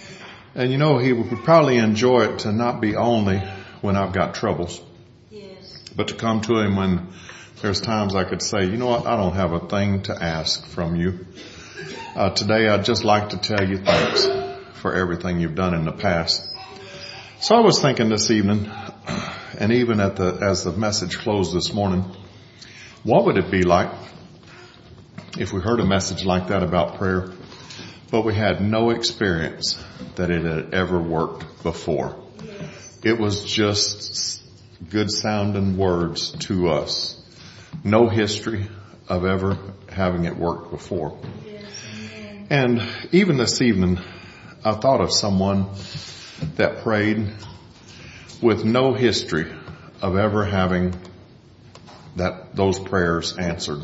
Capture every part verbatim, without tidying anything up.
And you know, he would probably enjoy it to not be only when I've got troubles, Yes. but to come to him when there's times I could say, you know what, I don't have a thing to ask from you. Uh, today I'd just like to tell you thanks for everything you've done in the past. So I was thinking this evening, and even at the, as the message closed this morning, what would it be like if we heard a message like that about prayer, but we had no experience that it had ever worked before? Yes. It was just good sounding words to us. No history of ever having it worked before. Yes. Amen. And even this evening, I thought of someone that prayed with no history of ever having that, those prayers answered.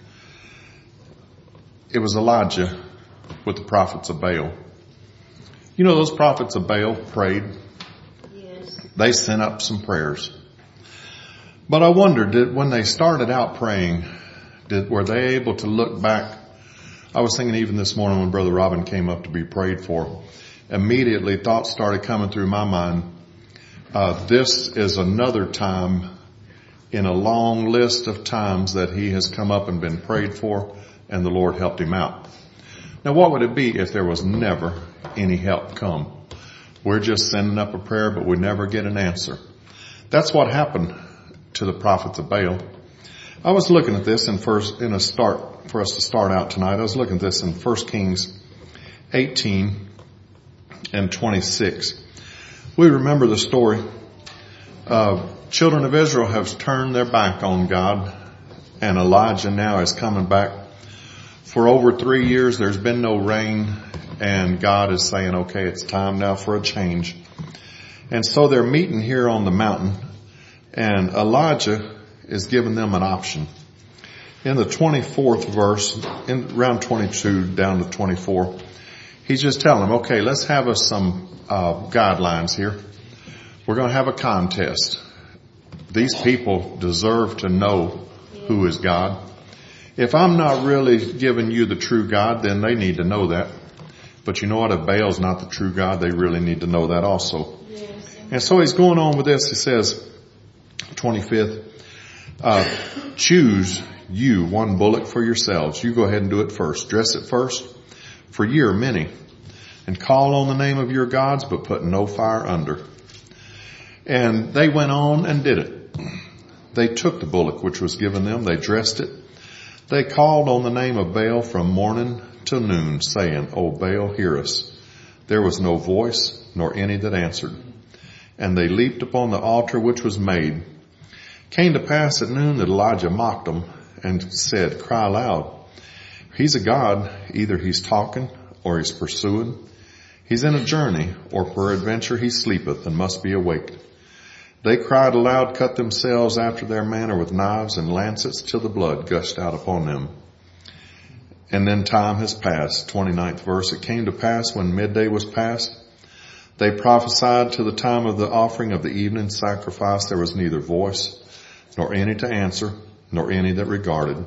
It was Elijah with the prophets of Baal. You know, those prophets of Baal prayed. Yes. They sent up some prayers. But I wondered, did, when they started out praying, did, were they able to look back? I was thinking even this morning when Brother Robin came up to be prayed for, immediately thoughts started coming through my mind. Uh, this is another time in a long list of times that he has come up and been prayed for, and the Lord helped him out. Now, what would it be if there was never any help come? We're just sending up a prayer, but we never get an answer. That's what happened to the prophets of Baal. I was looking at this in first, in a start, for us to start out tonight, I was looking at this in First Kings eighteen and twenty-six. We remember the story. Uh, children of Israel have turned their back on God, and Elijah now is coming back. For over three years, there's been no rain, and God is saying, okay, it's time now for a change. And so they're meeting here on the mountain, and Elijah is giving them an option. In the twenty-fourth verse, in around twenty-two down to twenty-four, he's just telling them, okay, let's have us some uh, guidelines here. We're going to have a contest. These people deserve to know who is God. If I'm not really giving you the true God, then they need to know that. But you know what? If Baal's not the true God, they really need to know that also. Yes. And so he's going on with this. He says, twenty-fifth, uh, choose you one bullock for yourselves. You go ahead and do it first. Dress it first, for ye are many. And call on the name of your gods, but put no fire under. And they went on and did it. They took the bullock which was given them. They dressed it. They called on the name of Baal from morning till noon, saying, O Baal, hear us. There was no voice, nor any that answered. And they leaped upon the altar which was made. Came to pass at noon that Elijah mocked them and said, cry aloud. He's a god. Either he's talking or he's pursuing. He's in a journey, or peradventure he sleepeth and must be awaked. They cried aloud, cut themselves after their manner with knives and lancets till the blood gushed out upon them. And then time has passed. twenty-ninth verse. It came to pass when midday was past, they prophesied to the time of the offering of the evening sacrifice. There was neither voice, nor any to answer, nor any that regarded.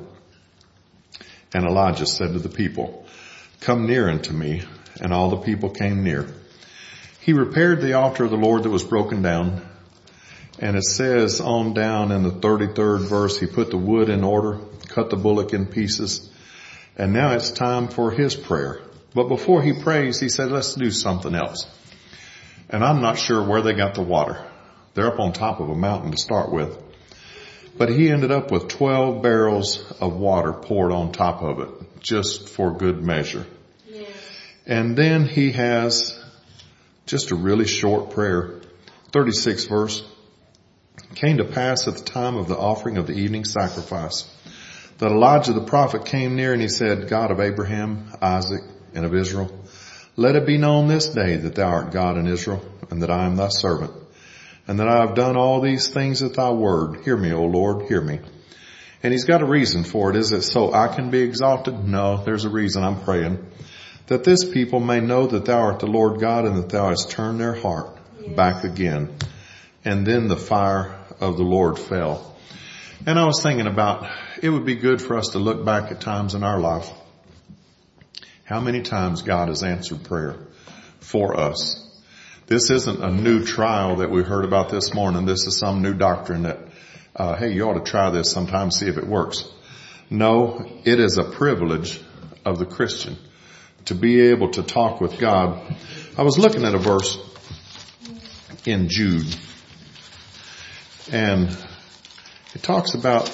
And Elijah said to the people, come near unto me. And all the people came near. He repaired the altar of the Lord that was broken down. And it says on down in the thirty-third verse, he put the wood in order, cut the bullock in pieces. And now it's time for his prayer. But before he prays, he said, let's do something else. And I'm not sure where they got the water. They're up on top of a mountain to start with. But he ended up with twelve barrels of water poured on top of it, just for good measure. Yes. And then he has just a really short prayer. thirty-sixth verse. Came to pass at the time of the offering of the evening sacrifice that Elijah the prophet came near, and he said, God of Abraham, Isaac, and of Israel, let it be known this day that thou art God in Israel, and that I am thy servant, and that I have done all these things at thy word. Hear me, O Lord, hear me. And he's got a reason for it. Is it so I can be exalted? No, there's a reason I'm praying. That this people may know that thou art the Lord God, and that thou hast turned their heart yes. back again. And then the fire of the Lord fell. And I was thinking about, it would be good for us to look back at times in our life. How many times God has answered prayer for us. This isn't a new trial that we heard about this morning. This is some new doctrine that, uh, hey, you ought to try this sometime, see if it works. No, it is a privilege of the Christian to be able to talk with God. I was looking at a verse in Jude, and it talks about,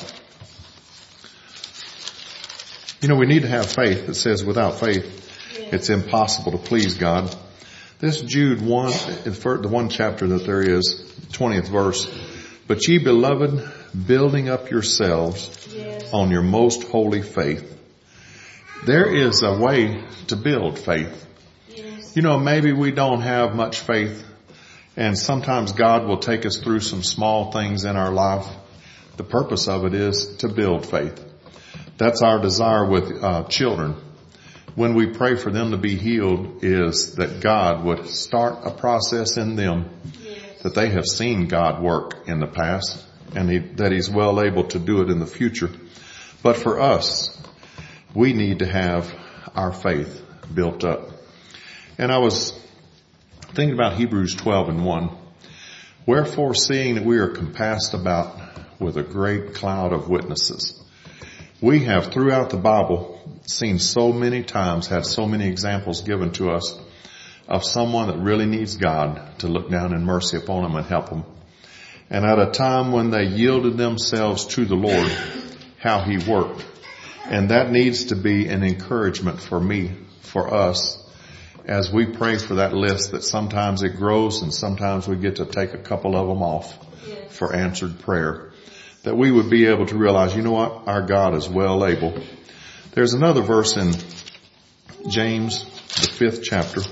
you know, we need to have faith. It says without faith, it's impossible to please God. This Jude one, the one chapter that there is, twentieth verse. But ye beloved, building up yourselves Yes. on your most holy faith. There is a way to build faith. Yes. You know, maybe we don't have much faith, and sometimes God will take us through some small things in our life. The purpose of it is to build faith. That's our desire with uh, children. When we pray for them to be healed, is that God would start a process in them Yes. that they have seen God work in the past, and he, that he's well able to do it in the future. But for us, we need to have our faith built up. And I was thinking about Hebrews twelve and one. Wherefore, seeing that we are compassed about with a great cloud of witnesses. We have throughout the Bible seen so many times, had so many examples given to us of someone that really needs God to look down in mercy upon them and help them. And at a time when they yielded themselves to the Lord, how he worked. And that needs to be an encouragement for me, for us, as we pray for that list, that sometimes it grows and sometimes we get to take a couple of them off Yes. for answered prayer. That we would be able to realize, you know what, our God is well able. There's another verse in James, the fifth chapter.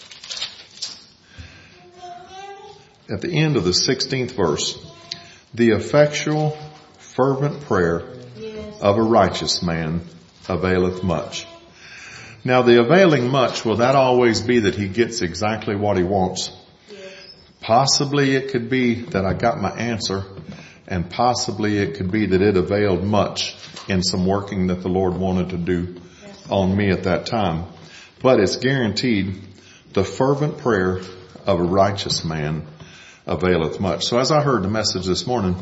At the end of the sixteenth verse, the effectual, fervent prayer Yes. of a righteous man availeth much. Now the availing much, will that always be that he gets exactly what he wants? Yes. Possibly it could be that I got my answer, and possibly it could be that it availed much in some working that the Lord wanted to do on me at that time. But it's guaranteed the fervent prayer of a righteous man availeth much. So as I heard the message this morning,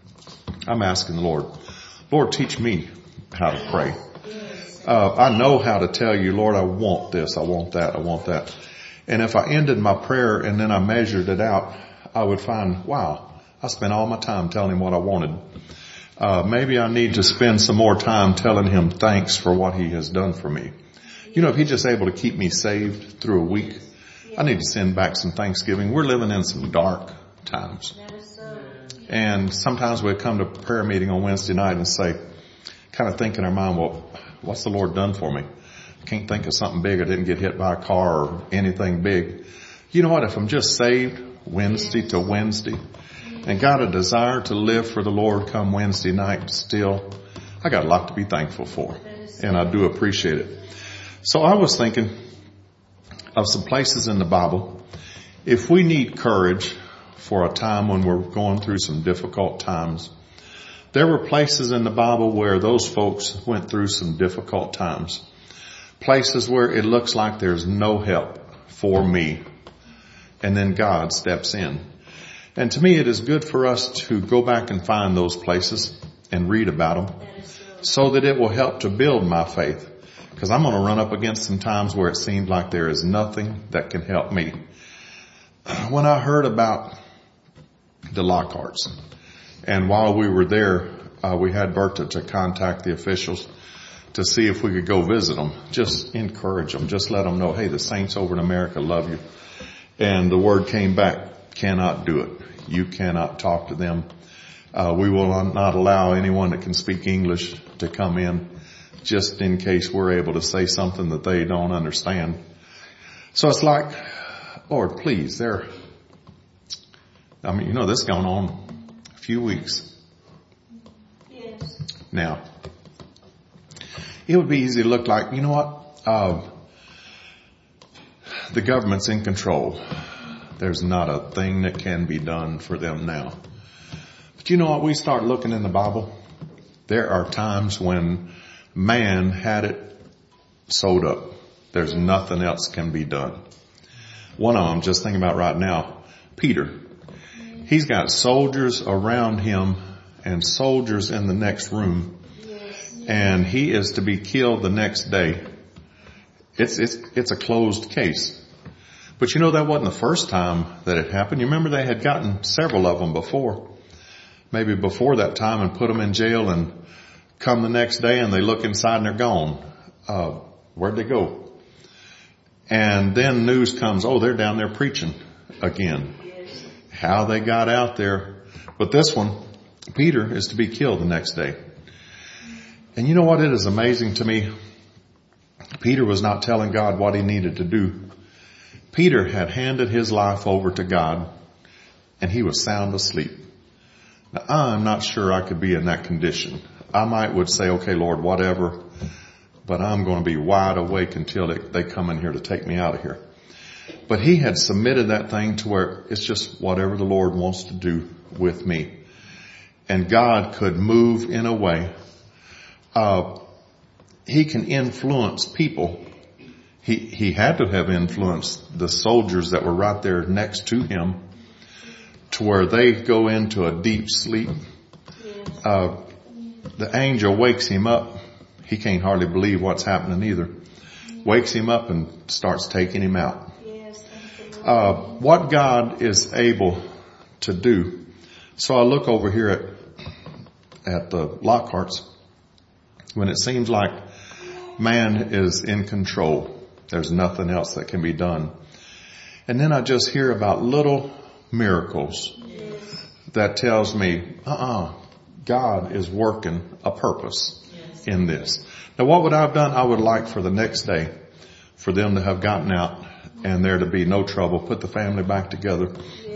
I'm asking the Lord, Lord, teach me how to pray. Uh, I know how to tell you, Lord, I want this, I want that, I want that. And if I ended my prayer and then I measured it out, I would find, wow, I spent all my time telling him what I wanted. Uh, maybe I need to spend some more time telling him thanks for what he has done for me. You know, if he's just able to keep me saved through a week, I need to send back some thanksgiving. We're living in some dark times. That is so. And sometimes we come to prayer meeting on Wednesday night and say, kind of think in our mind, well, what's the Lord done for me? I can't think of something big. I didn't get hit by a car or anything big. You know what? If I'm just saved Wednesday to Wednesday and got a desire to live for the Lord come Wednesday night still, I got a lot to be thankful for. And I do appreciate it. So I was thinking of some places in the Bible. If we need courage for a time when we're going through some difficult times, there were places in the Bible where those folks went through some difficult times. Places where it looks like there's no help for me. And then God steps in. And to me, it is good for us to go back and find those places and read about them so that it will help to build my faith. Because I'm going to run up against some times where it seems like there is nothing that can help me. When I heard about the Lockharts, and while we were there, uh, we had Berta to contact the officials to see if we could go visit them. Just encourage them. Just let them know, hey, the saints over in America love you. And the word came back, cannot do it. You cannot talk to them. Uh, we will not allow anyone that can speak English to come in, just in case we're able to say something that they don't understand. So it's like, Lord, please, they're, I mean, you know, this is going on a few weeks. Yes. Now, it would be easy to look like, you know what, uh, the government's in control. There's not a thing that can be done for them now. But you know what, we start looking in the Bible, there are times when man had it sewed up. There's nothing else can be done. One of them, just thinking about right now, Peter. He's got soldiers around him and soldiers in the next room. And he is to be killed the next day. It's, it's, it's a closed case. But you know, that wasn't the first time that it happened. You remember they had gotten several of them before. Maybe before that time and put them in jail, and come the next day and they look inside and they're gone. Uh, where'd they go? And then news comes, oh, they're down there preaching again. How they got out there. But this one, Peter, is to be killed the next day. And you know what? It is amazing to me. Peter was not telling God what he needed to do. Peter had handed his life over to God, and he was sound asleep. Now, I'm not sure I could be in that condition. I might would say, okay, Lord, whatever, but I'm going to be wide awake until they, they come in here to take me out of here. But he had submitted that thing to where it's just whatever the Lord wants to do with me. And God could move in a way. Uh, he can influence people. He, he had to have influenced the soldiers that were right there next to him to where they go into a deep sleep. Uh, the angel wakes him up. He can't hardly believe what's happening either. Wakes him up and starts taking him out. Uh, what God is able to do. So I look over here at, at the Lockharts. When it seems like man is in control, there's nothing else that can be done. And then I just hear about little miracles that tells me, uh-uh, God is working a purpose in this. Now, what would I have done? I would like for the next day for them to have gotten out and there to be no trouble, put the family back together.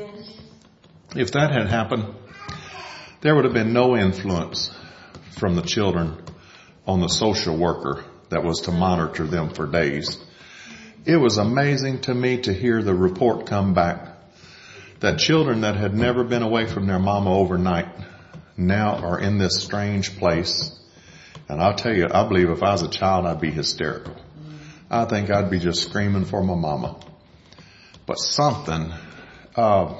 If that had happened, there would have been no influence from the children on the social worker that was to monitor them for days. It was amazing to me to hear the report come back that children that had never been away from their mama overnight now are in this strange place. And I'll tell you, I believe if I was a child, I'd be hysterical. I think I'd be just screaming for my mama. But something, uh,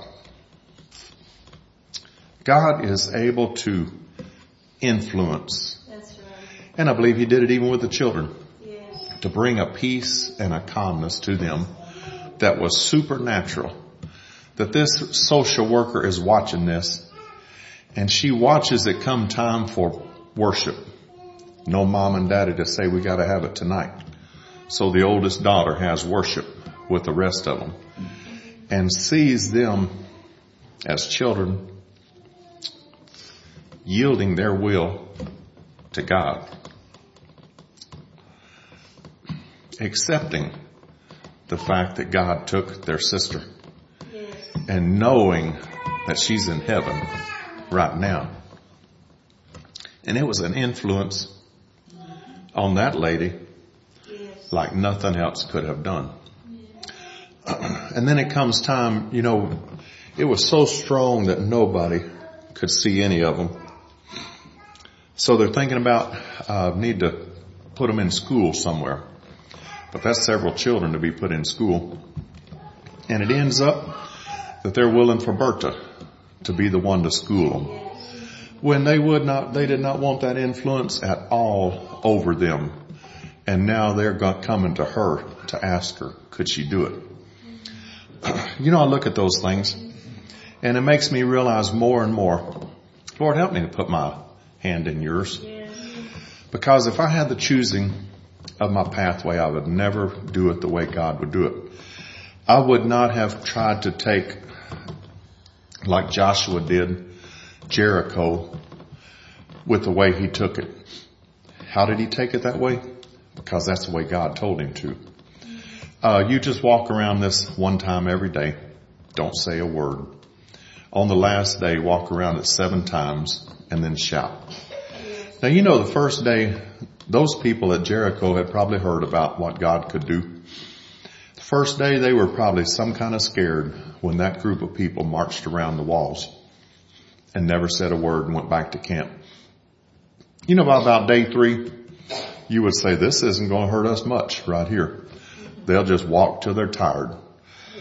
God is able to influence. That's right. And I believe he did it even with the children. Yes. To bring a peace and a calmness to them that was supernatural. That this social worker is watching this, and she watches it come time for worship. No mom and daddy to say we got to have it tonight. So the oldest daughter has worship with the rest of them and sees them as children yielding their will to God, accepting the fact that God took their sister. And knowing that she's in heaven right now. And it was an influence on that lady like nothing else could have done. And then it comes time, you know, it was so strong that nobody could see any of them. So they're thinking about, uh, need to put them in school somewhere. But that's several children to be put in school. And it ends up that they're willing for Berta to be the one to school them. When they would not, they did not want that influence at all over them. And now they're coming to her to ask her, could she do it? You know, I look at those things and it makes me realize more and more, Lord, help me to put my hand in yours. Because if I had the choosing of my pathway, I would never do it the way God would do it. I would not have tried to take, like Joshua did, Jericho with the way he took it. How did he take it that way? Because that's the way God told him to. Uh, you just walk around this one time every day. Don't say a word. On the last day, walk around it seven times and then shout. Now, you know, the first day, those people at Jericho had probably heard about what God could do. The first day, they were probably some kind of scared when that group of people marched around the walls and never said a word and went back to camp. You know, by about day three, you would say, this isn't going to hurt us much right here. They'll just walk till they're tired.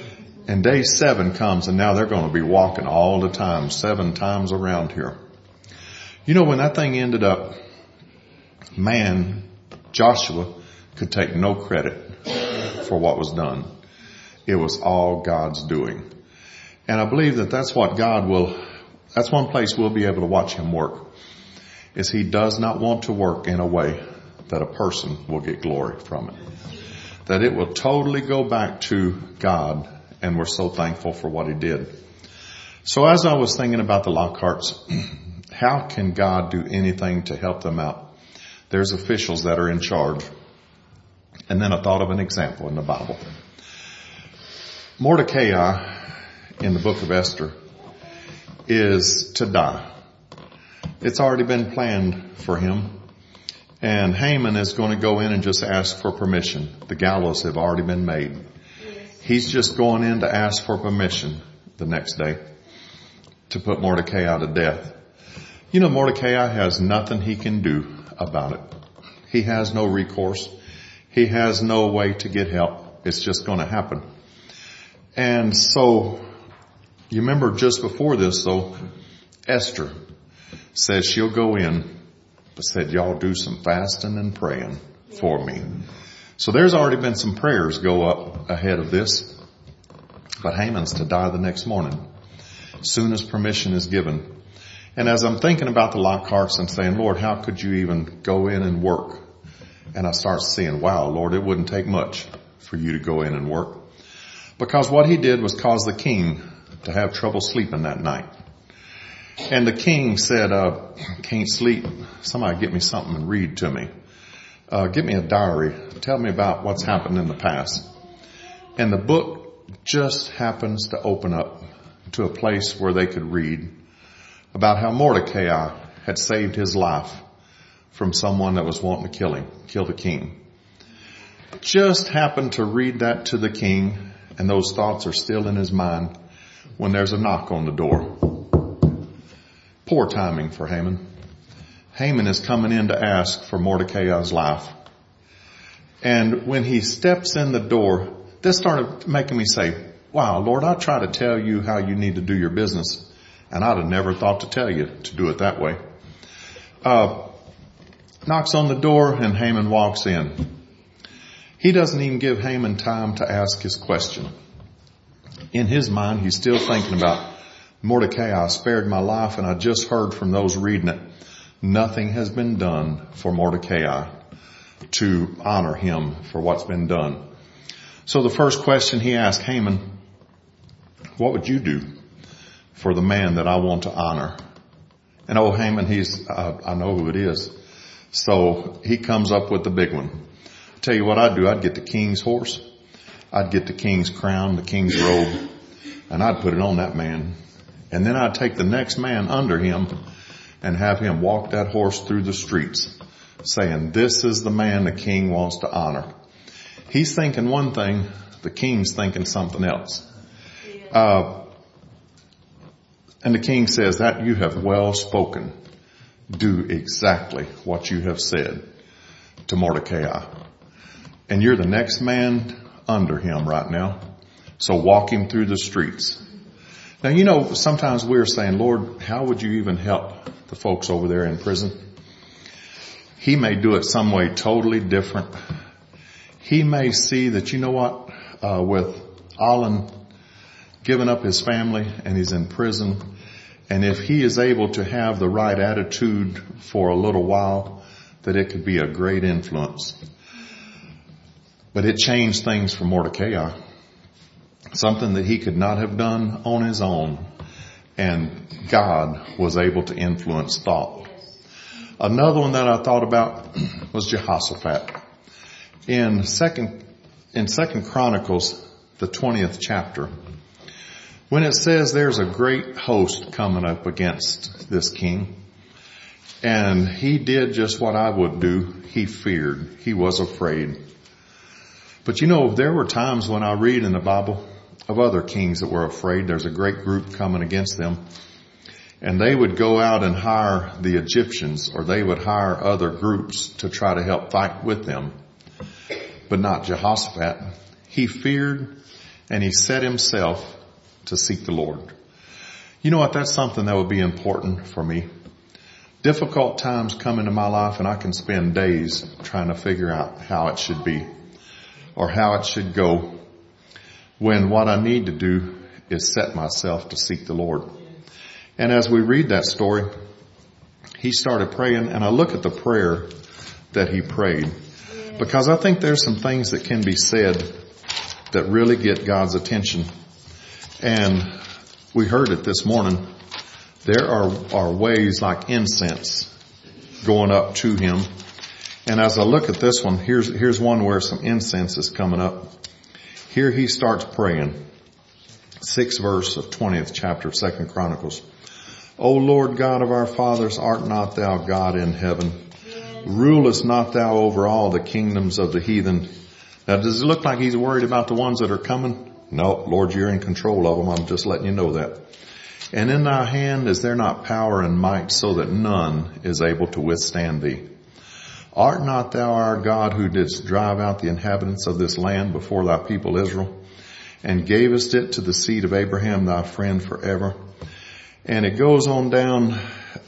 And day seven comes, and now they're going to be walking all the time, seven times around here. You know, when that thing ended up, man, Joshua could take no credit for what was done. It was all God's doing. And I believe that that's what God will, that's one place we'll be able to watch him work, is he does not want to work in a way that a person will get glory from it. That it will totally go back to God, and we're so thankful for what he did. So as I was thinking about the Lockharts, how can God do anything to help them out? There's officials that are in charge. And then I thought of an example in the Bible. Mordecai in the book of Esther is to die. It's already been planned for him. And Haman is going to go in and just ask for permission. The gallows have already been made. He's just going in to ask for permission the next day to put Mordecai to death. You know, Mordecai has nothing he can do about it. He has no recourse. He has no way to get help. It's just going to happen. And so, you remember just before this though, Esther says she'll go in, but said, y'all do some fasting and praying for me. So there's already been some prayers go up ahead of this. But Haman's to die the next morning, as soon as permission is given. And as I'm thinking about the Lockharts and saying, Lord, how could you even go in and work? And I start seeing, wow, Lord, it wouldn't take much for you to go in and work. Because what he did was cause the king to have trouble sleeping that night. And the king said, uh, can't sleep. Somebody get me something and read to me. Uh, get me a diary. Tell me about what's happened in the past. And the book just happens to open up to a place where they could read about how Mordecai had saved his life from someone that was wanting to kill him, kill the king. Just happened to read that to the king, and those thoughts are still in his mind when there's a knock on the door. Poor timing for Haman. Haman is coming in to ask for Mordecai's life. And when he steps in the door, this started making me say, wow, Lord, I try to tell you how you need to do your business, and I'd have never thought to tell you to do it that way. Uh, knocks on the door, and Haman walks in. He doesn't even give Haman time to ask his question. In his mind, he's still thinking about, Mordecai spared my life, and I just heard from those reading it, nothing has been done for Mordecai to honor him for what's been done. So the first question he asked Haman, what would you do for the man that I want to honor? And oh, Haman, he's, uh, I know who it is. So he comes up with the big one. I'll tell you what I'd do. I'd get the king's horse. I'd get the king's crown, the king's robe, and I'd put it on that man. And then I'd take the next man under him and have him walk that horse through the streets saying, this is the man the king wants to honor. He's thinking one thing, the king's thinking something else. Uh, and the king says, that you have well spoken. Do exactly what you have said to Mordecai. And you're the next man under him right now. So walk him through the streets. Now, you know, sometimes we're saying, Lord, how would you even help the folks over there in prison? He may do it some way totally different. He may see that, you know what, uh, with Alan giving up his family and he's in prison, and if he is able to have the right attitude for a little while, that it could be a great influence. But it changed things for Mordecai. Something that he could not have done on his own. And God was able to influence thought. Another one that I thought about was Jehoshaphat. In second, in Second Chronicles, the twentieth chapter, when it says there's a great host coming up against this king, and he did just what I would do. He feared. He was afraid. But you know, there were times when I read in the Bible of other kings that were afraid. There's a great group coming against them. And they would go out and hire the Egyptians, or they would hire other groups to try to help fight with them. But not Jehoshaphat. He feared and he set himself to seek the Lord. You know what? That's something that would be important for me. Difficult times come into my life and I can spend days trying to figure out how it should be or how it should go, when what I need to do is set myself to seek the Lord. And as we read that story, he started praying, and I look at the prayer that he prayed, because I think there's some things that can be said that really get God's attention. And we heard it this morning. There are, are ways like incense going up to him. And as I look at this one, here's, here's one where some incense is coming up. Here he starts praying. Sixth verse of twentieth chapter of Second Chronicles. O Lord God of our fathers, art not thou God in heaven? Rulest not thou over all the kingdoms of the heathen? Now, does it look like he's worried about the ones that are coming? No, Lord, you're in control of them. I'm just letting you know that. And in thy hand is there not power and might, so that none is able to withstand thee? Art not thou our God, who didst drive out the inhabitants of this land before thy people Israel, and gavest it to the seed of Abraham thy friend forever? And it goes on down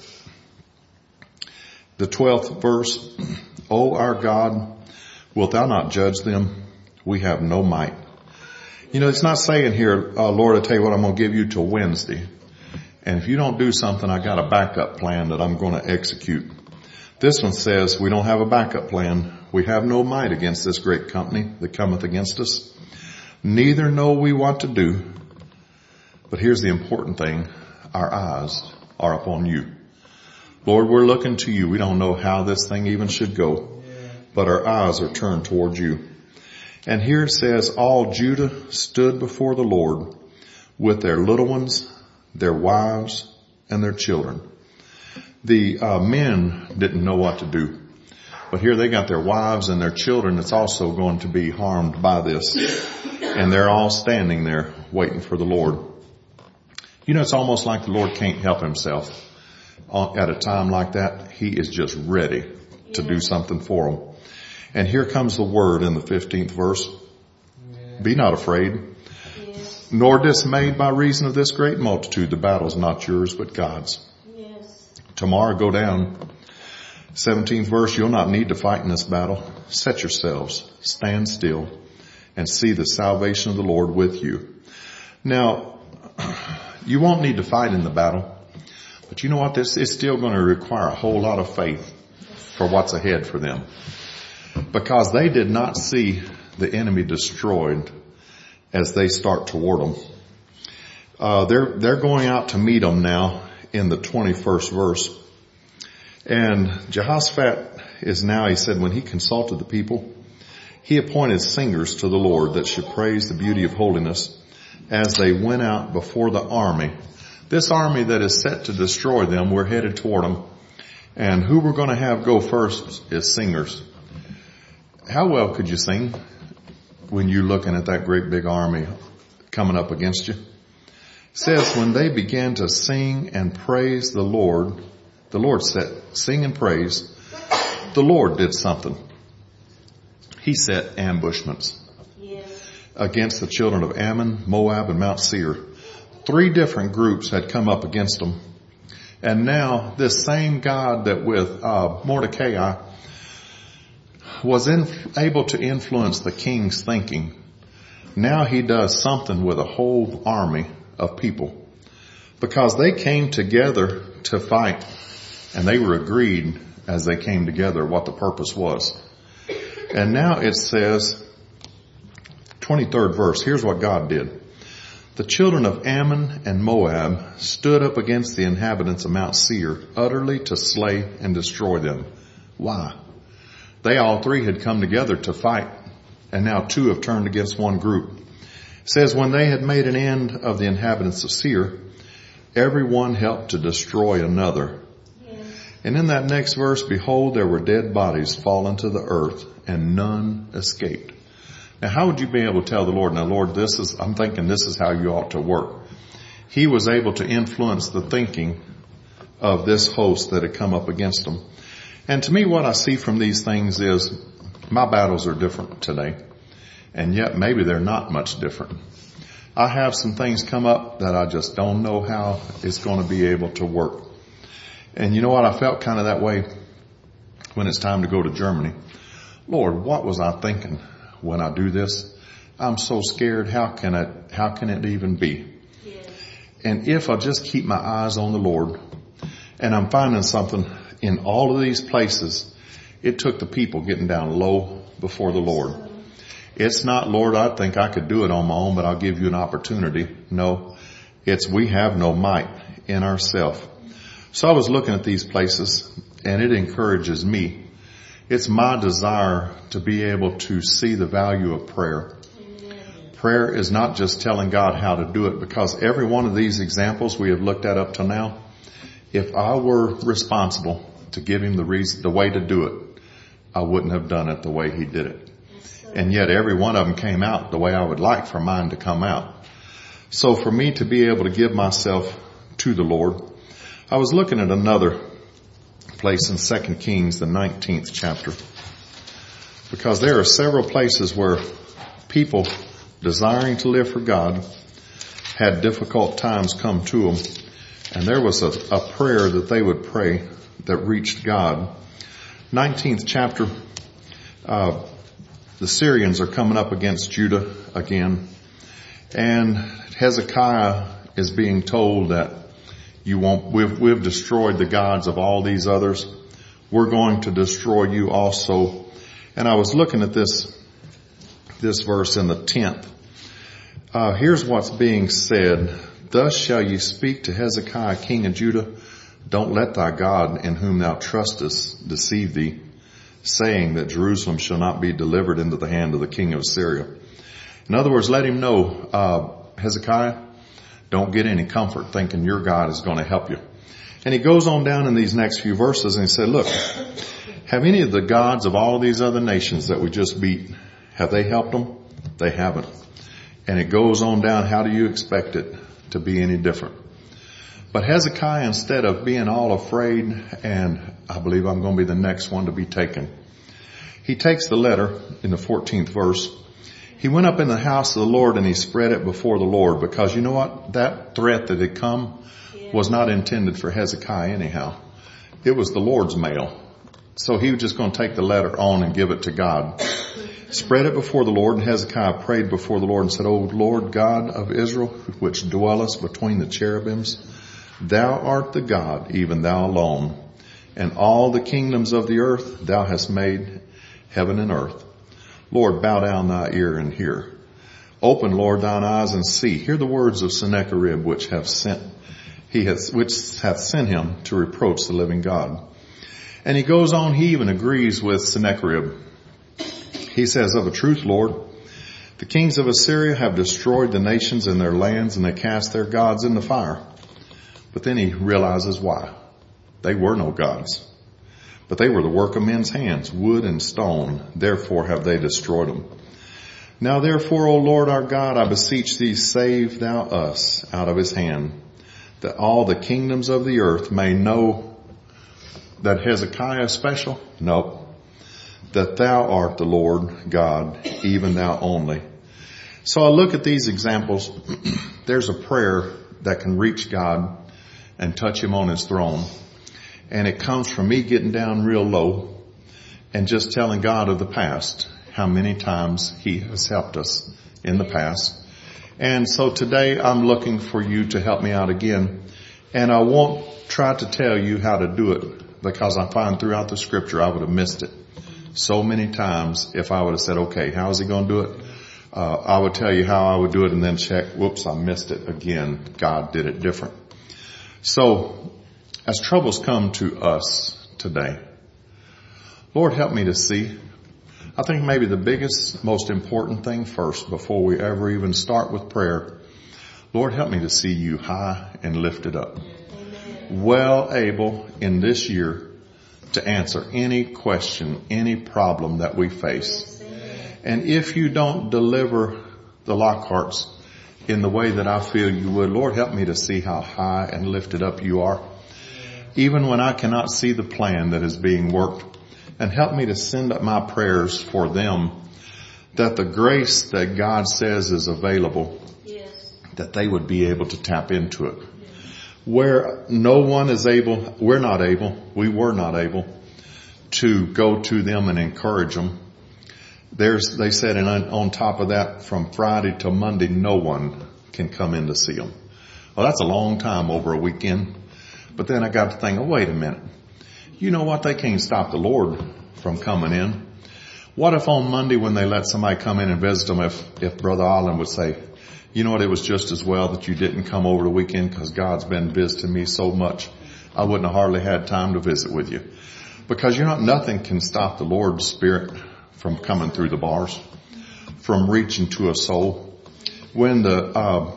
the twelfth verse. O our God, wilt thou not judge them? We have no might. You know, it's not saying here, uh, Lord, I tell you what, I'm going to give you till Wednesday. And if you don't do something, I got a backup plan that I'm going to execute. This one says we don't have a backup plan. We have no might against this great company that cometh against us. Neither know we what to do. But here's the important thing. Our eyes are upon you. Lord, we're looking to you. We don't know how this thing even should go, but our eyes are turned towards you. And here it says, all Judah stood before the Lord with their little ones, their wives, and their children. The uh, men didn't know what to do, but here they got their wives and their children that's also going to be harmed by this. And they're all standing there waiting for the Lord. You know, it's almost like the Lord can't help himself. At a time like that, he is just ready to do something for them. And here comes the word in the fifteenth verse. Be not afraid, Yes. nor dismayed by reason of this great multitude. The battle is not yours, but God's. Yes. Tomorrow go down. seventeenth verse, you'll not need to fight in this battle. Set yourselves, stand still, and see the salvation of the Lord with you. Now, you won't need to fight in the battle. But you know what? This is still going to require a whole lot of faith for what's ahead for them. Because they did not see the enemy destroyed as they start toward them. Uh, they're, they're going out to meet them now in the twenty-first verse. And Jehoshaphat is now, he said, when he consulted the people, he appointed singers to the Lord that should praise the beauty of holiness as they went out before the army. This army that is set to destroy them, we're headed toward them. And who we're going to have go first is singers. How well could you sing when you're looking at that great big army coming up against you? It says when they began to sing and praise the Lord, the Lord said, sing and praise, the Lord did something. He set ambushments Yes. against the children of Ammon, Moab, and Mount Seir. Three different groups had come up against them. And now this same God that with uh, Mordecai was in, able to influence the king's thinking, now he does something with a whole army of people. Because they came together to fight, and they were agreed as they came together what the purpose was. And now it says, twenty-third verse, here's what God did. The children of Ammon and Moab stood up against the inhabitants of Mount Seir, utterly to slay and destroy them. Why? They all three had come together to fight, and now two have turned against one group. It says, when they had made an end of the inhabitants of Seir, every one helped to destroy another. Yes. And in that next verse, behold, there were dead bodies fallen to the earth, and none escaped. Now, how would you be able to tell the Lord, now, Lord, this is, I'm thinking this is how you ought to work. He was able to influence the thinking of this host that had come up against them. And to me, what I see from these things is my battles are different today. and yet maybe they're not much different. I have some things come up that I just don't know how it's going to be able to work. And you know what? I felt kind of that way when it's time to go to Germany. Lord, what was I thinking when I do this? I'm so scared. How can it, how can it even be? Yes. And if I just keep my eyes on the Lord, and I'm finding something in all of these places, it took the people getting down low before the Lord. It's not, Lord, I think I could do it on my own, but I'll give you an opportunity. No, it's we have no might in ourselves. So I was looking at these places, and it encourages me. It's my desire to be able to see the value of prayer. Amen. Prayer is not just telling God how to do it, because every one of these examples we have looked at up to now, if I were responsible to give him the reason, the way to do it, I wouldn't have done it the way he did it. And yet every one of them came out the way I would like for mine to come out. So for me to be able to give myself to the Lord, I was looking at another place in Second Kings, the nineteenth chapter, because there are several places where people desiring to live for God had difficult times come to them. And there was a, a prayer that they would pray that reached God. nineteenth chapter, uh, the Syrians are coming up against Judah again. And Hezekiah is being told that you won't, we've, we've destroyed the gods of all these others. We're going to destroy you also. And I was looking at this, this verse in the tenth. Uh, here's what's being said. Thus shall you speak to Hezekiah, king of Judah. Don't let thy God in whom thou trustest deceive thee, saying that Jerusalem shall not be delivered into the hand of the king of Assyria. In other words, let him know, uh, Hezekiah, don't get any comfort thinking your God is going to help you. And he goes on down in these next few verses and he said, look, have any of the gods of all these other nations that we just beat, have they helped them? They haven't. And it goes on down, how do you expect it to be any different? But Hezekiah, instead of being all afraid, and I believe I'm going to be the next one to be taken, he takes the letter in the fourteenth verse. He went up in the house of the Lord and he spread it before the Lord, because you know what? That threat that had come was not intended for Hezekiah anyhow. It was the Lord's mail. So he was just going to take the letter on and give it to God. Spread it before the Lord, and Hezekiah prayed before the Lord and said, O Lord God of Israel, which dwellest between the cherubims, thou art the God, even thou alone, and all the kingdoms of the earth thou hast made, heaven and earth. Lord, bow down thy ear and hear. Open, Lord, thine eyes and see. Hear the words of Sennacherib, which have sent, he has, which hath sent him to reproach the living God. And he goes on, he even agrees with Sennacherib. He says, of a truth, Lord, the kings of Assyria have destroyed the nations and their lands, and they cast their gods in the fire. But then he realizes why. They were no gods, but they were the work of men's hands, wood and stone. Therefore have they destroyed them. Now therefore, O Lord our God, I beseech thee, save thou us out of his hand, that all the kingdoms of the earth may know that Hezekiah is special? No. That thou art the Lord God, even thou only. So I look at these examples. There's a prayer that can reach God and touch him on his throne. And it comes from me getting down real low and just telling God of the past, how many times he has helped us in the past. And so today I'm looking for you to help me out again. And I won't try to tell you how to do it, because I find throughout the scripture I would have missed it so many times if I would have said, okay, how is he going to do it? Uh, I would tell you how I would do it and then check, whoops, I missed it again. God did it different. So as troubles come to us today, Lord, help me to see. I think maybe the biggest, most important thing first, before we ever even start with prayer, Lord, help me to see you high and lifted up. Amen. Well able in this year to answer any question, any problem that we face. And if you don't deliver the Lockharts in the way that I feel you would, Lord, help me to see how high and lifted up you are, even when I cannot see the plan that is being worked. And help me to send up my prayers for them, that the grace that God says is available, Yes. that they would be able to tap into it. Where no one is able, we're not able, we were not able to go to them and encourage them. There's, they said, and on top of that, from Friday to Monday, no one can come in to see them. Well, that's a long time over a weekend. But then I got to think, oh, wait a minute. You know what? They can't stop the Lord from coming in. What if on Monday when they let somebody come in and visit them, if, if Brother Allen would say, you know what, it was just as well that you didn't come over the weekend because God's been visiting me so much. I wouldn't have hardly had time to visit with you. Because you know, nothing can stop the Lord's Spirit from coming through the bars, from reaching to a soul. When the uh,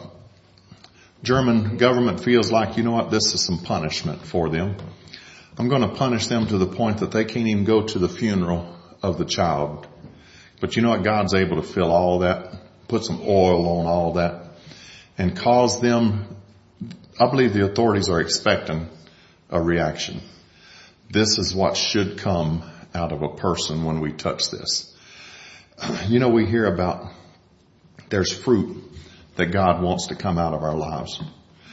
German government feels like, you know what, this is some punishment for them, I'm going to punish them to the point that they can't even go to the funeral of the child. But you know what, God's able to fill all that, put some oil on all that, and cause them, I believe the authorities are expecting a reaction. This is what should come out of a person when we touch this. You know, we hear about there's fruit that God wants to come out of our lives.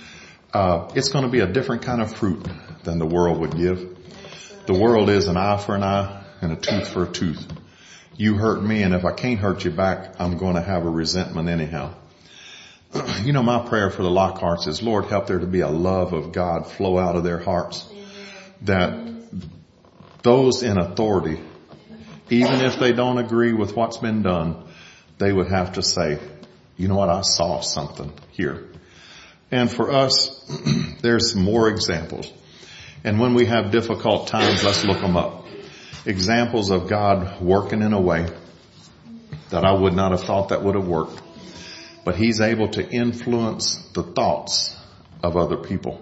Uh, it's going to be a different kind of fruit than the world would give. The world is an eye for an eye and a tooth for a tooth. You hurt me, and if I can't hurt you back, I'm going to have a resentment anyhow. You know, my prayer for the Lockharts is, Lord, help there to be a love of God flow out of their hearts. That those in authority, even if they don't agree with what's been done, they would have to say, you know what, I saw something here. And for us, there's more examples. And when we have difficult times, let's look them up. Examples of God working in a way that I would not have thought that would have worked. But He's able to influence the thoughts of other people.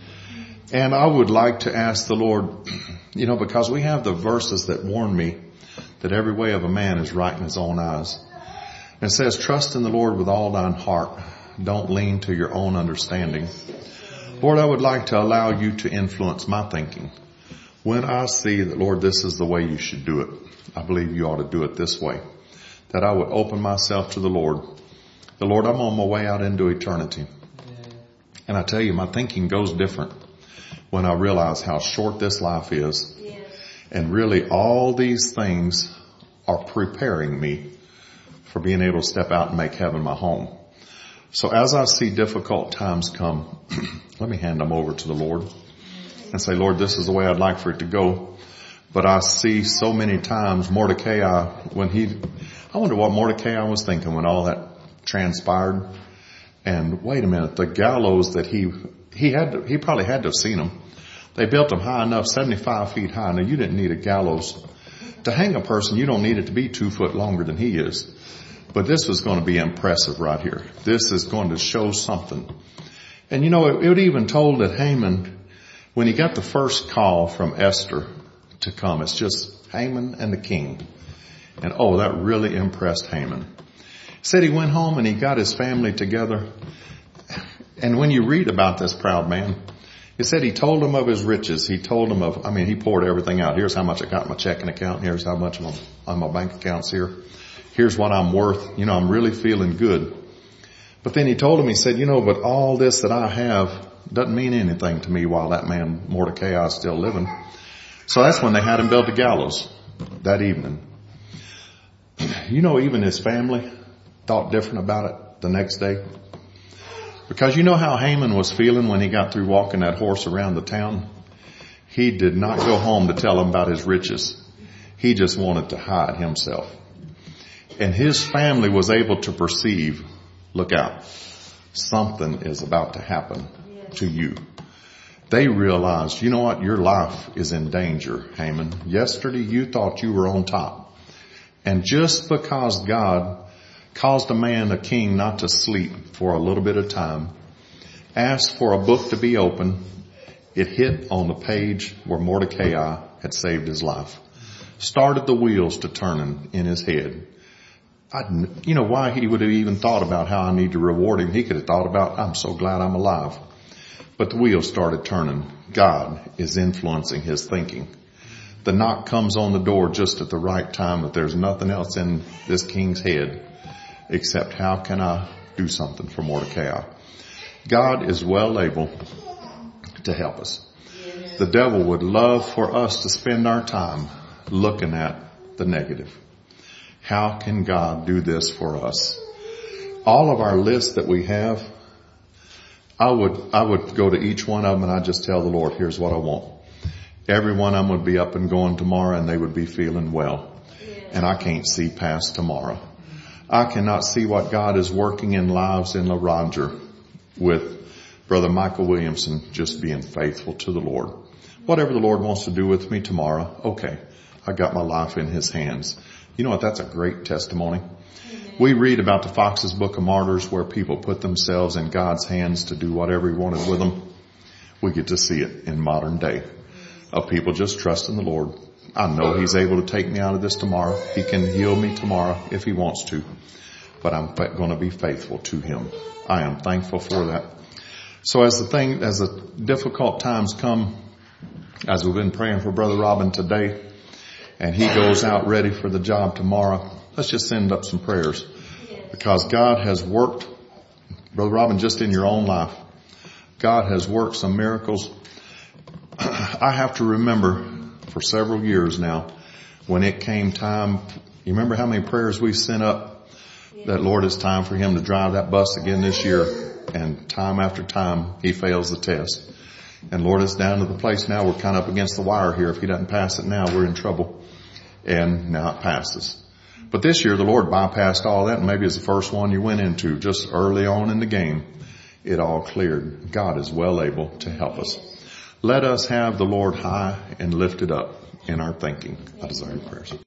And I would like to ask the Lord, you know, because we have the verses that warn me that every way of a man is right in his own eyes. And it says, trust in the Lord with all thine heart. Don't lean to your own understanding. Lord, I would like to allow you to influence my thinking. When I see that, Lord, this is the way you should do it, I believe you ought to do it this way. That I would open myself to the Lord. The Lord, I'm on my way out into eternity. And I tell you, my thinking goes different when I realize how short this life is. Yes. And really all these things are preparing me for being able to step out and make heaven my home. So as I see difficult times come, let me hand them over to the Lord and say, Lord, this is the way I'd like for it to go. But I see so many times Mordecai, when he, I wonder what Mordecai was thinking when all that transpired. And wait a minute, the gallows that he, he had to, he probably had to have seen them. They built them high enough, seventy-five feet high. Now you didn't need a gallows to hang a person. You don't need it to be two foot longer than he is. But this was going to be impressive right here. This is going to show something. And you know, it, it even told that Haman, when he got the first call from Esther to come, it's just Haman and the king. And oh, that really impressed Haman. Said he went home and he got his family together. And when you read about this proud man, it said he told them of his riches. He told them of, I mean, he poured everything out. Here's how much I got in my checking account. Here's how much on my, my bank accounts here. Here's what I'm worth. You know, I'm really feeling good. But then he told him, he said, you know, but all this that I have doesn't mean anything to me while that man Mordecai is still living. So that's when they had him build a gallows that evening. You know, even his family thought different about it the next day. Because you know how Haman was feeling when he got through walking that horse around the town? He did not go home to tell them about his riches. He just wanted to hide himself. And his family was able to perceive, look out, something is about to happen to you. They realized, you know what, your life is in danger, Haman. Yesterday you thought you were on top. And just because God caused a man, a king, not to sleep for a little bit of time, asked for a book to be open, it hit on the page where Mordecai had saved his life. Started the wheels to turning in his head. I, you know why he would have even thought about how I need to reward him. He could have thought about, I'm so glad I'm alive. But the wheels started turning. God is influencing his thinking. the knock comes on the door just at the right time, that there's nothing else in this king's head except how can I do something for Mordecai. God is well able to help us. The devil would love for us to spend our time looking at the negative. How can God do this for us? All of our lists that we have, I would, I would go to each one of them and I just tell the Lord, here's what I want. Every one of them would be up and going tomorrow and they would be feeling well. And I can't see past tomorrow. I cannot see what God is working in lives in La Roger with Brother Michael Williamson just being faithful to the Lord. Whatever the Lord wants to do with me tomorrow, okay, I got my life in his hands. You know what? That's a great testimony. Amen. We read about the Fox's Book of Martyrs where people put themselves in God's hands to do whatever he wanted with them. We get to see it in modern day of people just trusting the Lord. I know he's able to take me out of this tomorrow. He can heal me tomorrow if he wants to, but I'm going to be faithful to him. I am thankful for that. So as the thing, as the difficult times come, as we've been praying for Brother Robin today, and he goes out ready for the job tomorrow, let's just send up some prayers. Because God has worked, Brother Robin, just in your own life, God has worked some miracles. I have to remember for several years now, when it came time, you remember how many prayers we sent up that, Lord, it's time for him to drive that bus again this year. And time after time, he fails the test. And Lord, it's down to the place now we're kind of up against the wire here. If he doesn't pass it now, we're in trouble. And now it passes. But this year, the Lord bypassed all that, and maybe it's the first one you went into just early on in the game. It all cleared. God is well able to help us. Let us have the Lord high and lifted up in our thinking. I desire your prayers.